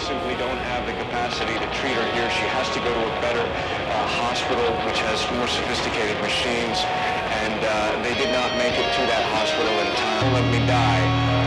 simply don't have the capacity to treat her here. She has to go to a better hospital, which has more sophisticated machines, and they did not make it to that hospital in time. Let me die.